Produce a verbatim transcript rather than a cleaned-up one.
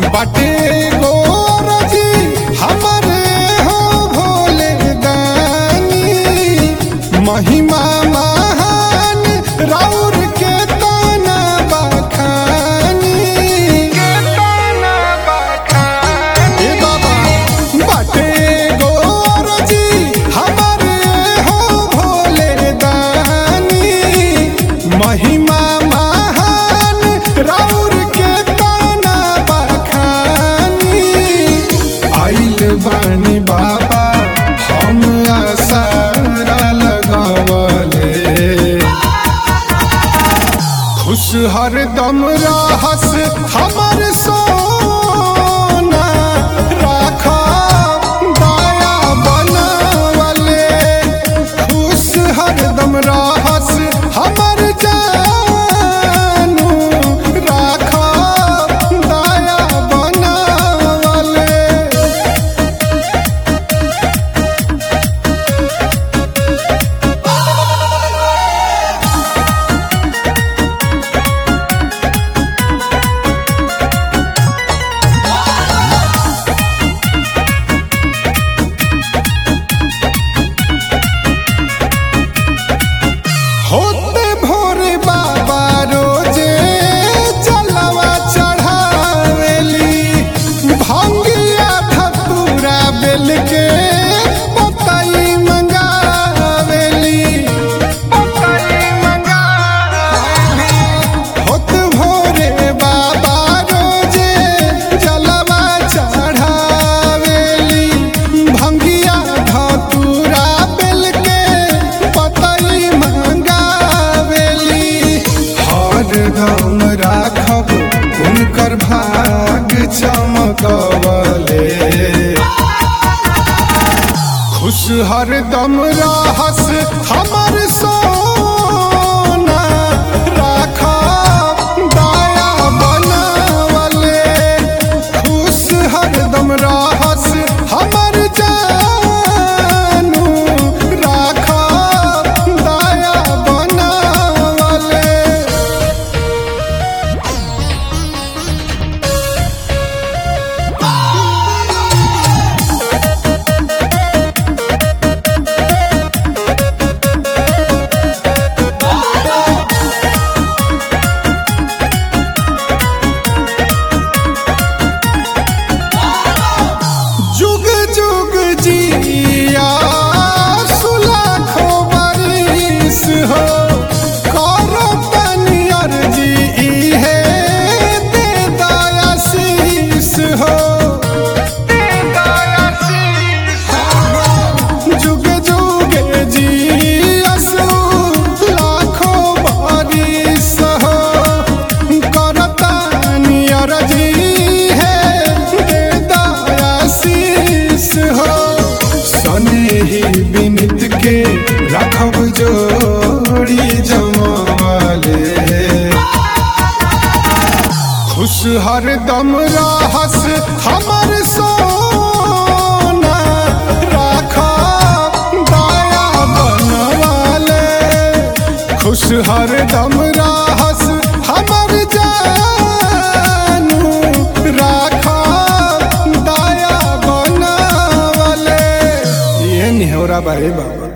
बाटे गोरजी हमारे हो भोले दानी, महिमा महान राउर के ताना बखानी के ताना बखानी। ए बाबा बाटे गोरजी हमारे हो भोले दानी, महिमा महान राउर के ताना बखानी। आइल बानी बाबा हम आसारा लगावले, खुश हरदम रहस हमर सोना, राखा दया बनावले। खुश हरदम रहस हमर जानू, राखा दया बनावले। होते भोरे बाबा रोजे जलवा चढ़ावेली, भंगिया धतूरा बेल के पतई मंगावेली पतई मंगावेली। होते भोरे बाबा रोजे जलवा चढ़ावेली, भंगिया धतूरा बेल के पतई मंगावेली। हरदम राखब उनकर भाग चमकवले, खुश हरदम रहस हमर सोना, राखा दया बनावले। खुश हरदम रहस हमर जानू, राखा दया बनावले। जुग जुग जिया सुलाखो बरिस हो, करो तनी अर्जी इहे दे दया शीस हो, दे दया शीस हो। जुग जुग जियसु लाखो बरिस हो, करो तनी अर्जी है दे दया शीस हो। सनेही विनित के राखब जोड़ी जमावले, खुश हरदम रहस हमर सोना, राखा दया बनवले। खुश हरदम रहस हमर जानू, राखा दया बनावले। ये निहोरा बारे बाबा।